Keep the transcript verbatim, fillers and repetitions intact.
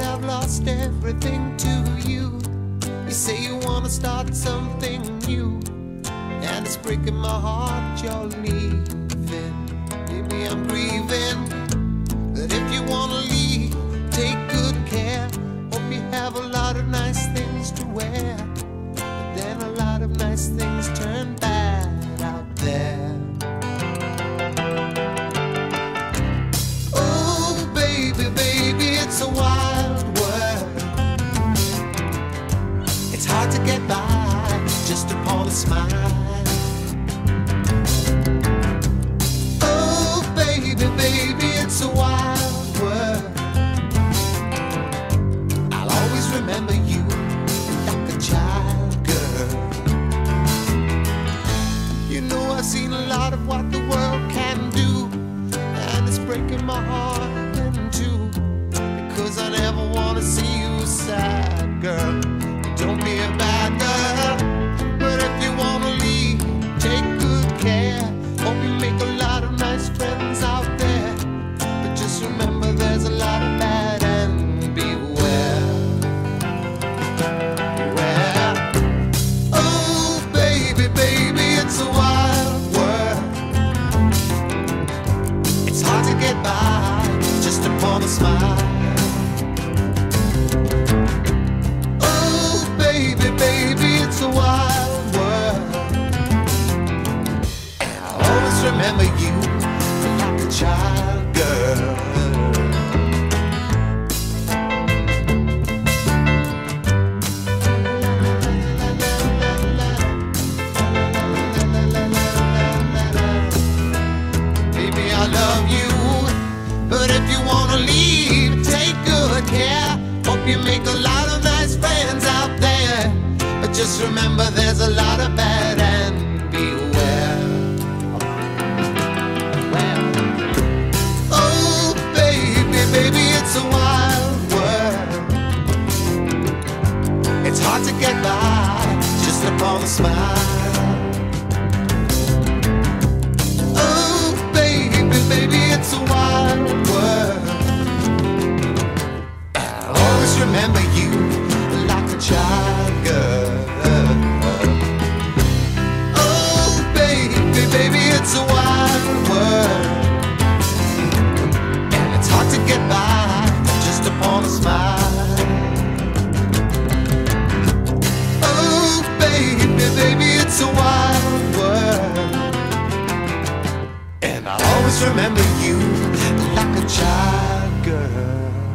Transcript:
I've lost everything to you. You say you wanna start something new, and it's breaking my heart you're leaving. Maybe I'm grieving, but if you wanna leave, take good care. Hope you have a lot of nice things to wear, but then a lot of nice things turn bad out there. Oh baby, baby, it's a wild world. It's hard to get by just upon a smile. Oh baby, baby, it's a wild world. I'll always remember you like a child, girl. You know I've seen a lot of what the world can do, and it's breaking my heart in two, because I never wanna see you sad, girl. Don't be a bad girl, but if you wanna leave, take good care. Hope you make a lot of nice friends out there, but just remember there's a lot of bad, and beware, beware. Oh baby, baby, it's a wild world. It's hard to get by just upon a smile. Baby, baby, it's a wild world, and I'll always remember you like a child, girl. Baby, I love you, but if you wanna leave, take good care. Hope you make a lot of nice friends out there, but just remember there's a lot of bad, and beware. Well, oh baby, baby, it's a wild world. It's hard to get by just upon a smile. Oh baby, baby, it's a wild world. I'll always remember you like a child, girl. Oh baby, baby, it's a wild world, and it's hard to get by just upon a smile. Oh baby, baby, it's a wild world, and I'll always remember you like a child, girl.